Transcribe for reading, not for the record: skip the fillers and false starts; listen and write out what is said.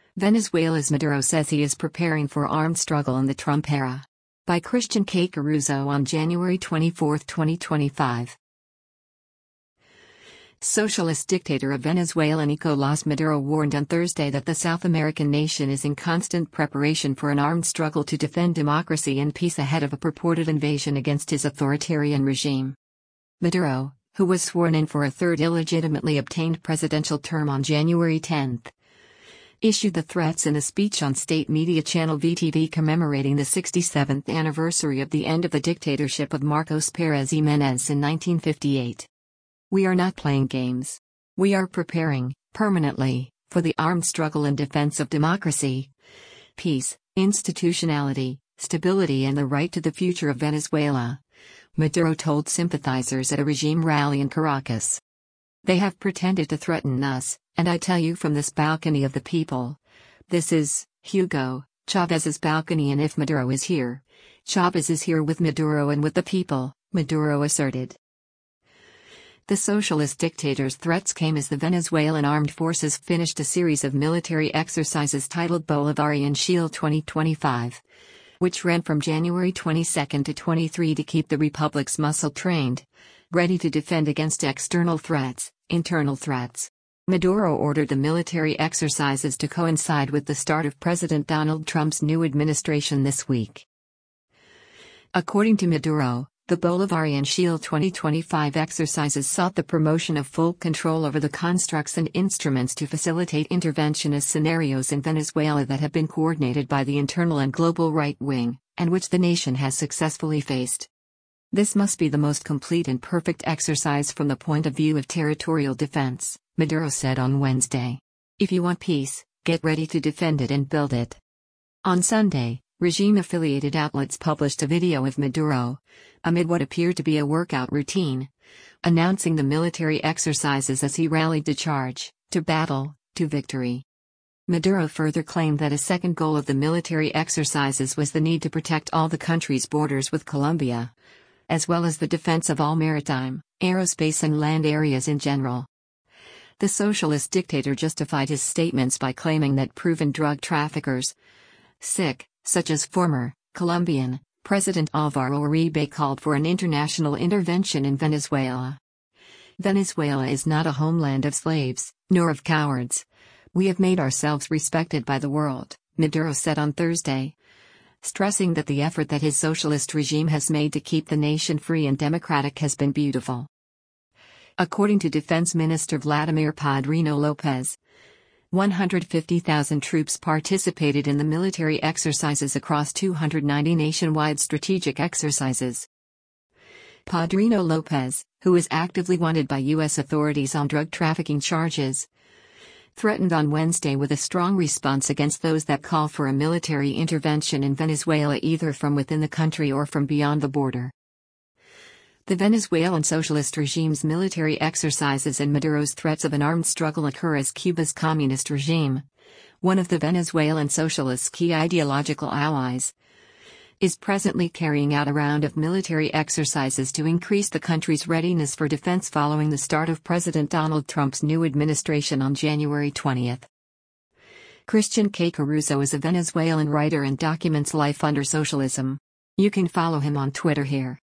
Venezuela's Maduro says he is preparing for armed struggle in the Trump era. By Christian K. Caruso on January 24, 2025. Socialist dictator of Venezuela Nicolás Maduro warned on Thursday that the South American nation is in constant preparation for an armed struggle to defend democracy and peace ahead of a purported invasion against his authoritarian regime. Maduro, who was sworn in for a third illegitimately obtained presidential term on January 10, issued the threats in a speech on state media channel VTV commemorating the 67th anniversary of the end of the dictatorship of Marcos Pérez Jiménez in 1958. "We are not playing games. We are preparing, permanently, for the armed struggle in defense of democracy, peace, institutionality, stability and the right to the future of Venezuela," Maduro told sympathizers at a regime rally in Caracas. "They have pretended to threaten us, and I tell you from this balcony of the people, this is Hugo Chávez's balcony, and if Maduro is here, Chávez is here with Maduro and with the people," Maduro asserted. The socialist dictator's threats came as the Venezuelan armed forces finished a series of military exercises titled Bolivarian Shield 2025, which ran from January 22 to 23 to keep the republic's muscle trained, ready to defend against external threats, internal threats. Maduro ordered the military exercises to coincide with the start of President Donald Trump's new administration this week. According to Maduro, the Bolivarian Shield 2025 exercises sought the promotion of full control over the constructs and instruments to facilitate interventionist scenarios in Venezuela that have been coordinated by the internal and global right wing, and which the nation has successfully faced. "This must be the most complete and perfect exercise from the point of view of territorial defense," Maduro said on Wednesday. "If you want peace, get ready to defend it and build it." On Sunday, regime-affiliated outlets published a video of Maduro, amid what appeared to be a workout routine, announcing the military exercises as he rallied to charge, to battle, to victory. Maduro further claimed that a second goal of the military exercises was the need to protect all the country's borders with Colombia, as well as the defense of all maritime, aerospace and land areas in general. The socialist dictator justified his statements by claiming that proven drug traffickers, such as former Colombian President Álvaro Uribe, called for an international intervention in Venezuela. "Venezuela is not a homeland of slaves, nor of cowards. We have made ourselves respected by the world," Maduro said on Thursday, stressing that the effort that his socialist regime has made to keep the nation free and democratic has been beautiful. According to Defense Minister Vladimir Padrino Lopez, 150,000 troops participated in the military exercises across 290 nationwide strategic exercises. Padrino Lopez, who is actively wanted by U.S. authorities on drug trafficking charges, threatened on Wednesday with a strong response against those that call for a military intervention in Venezuela either from within the country or from beyond the border. The Venezuelan socialist regime's military exercises and Maduro's threats of an armed struggle occur as Cuba's communist regime, one of the Venezuelan socialists' key ideological allies, is presently carrying out a round of military exercises to increase the country's readiness for defense following the start of President Donald Trump's new administration on January 20. Christian K. Caruso is a Venezuelan writer and documents life under socialism. You can follow him on Twitter here.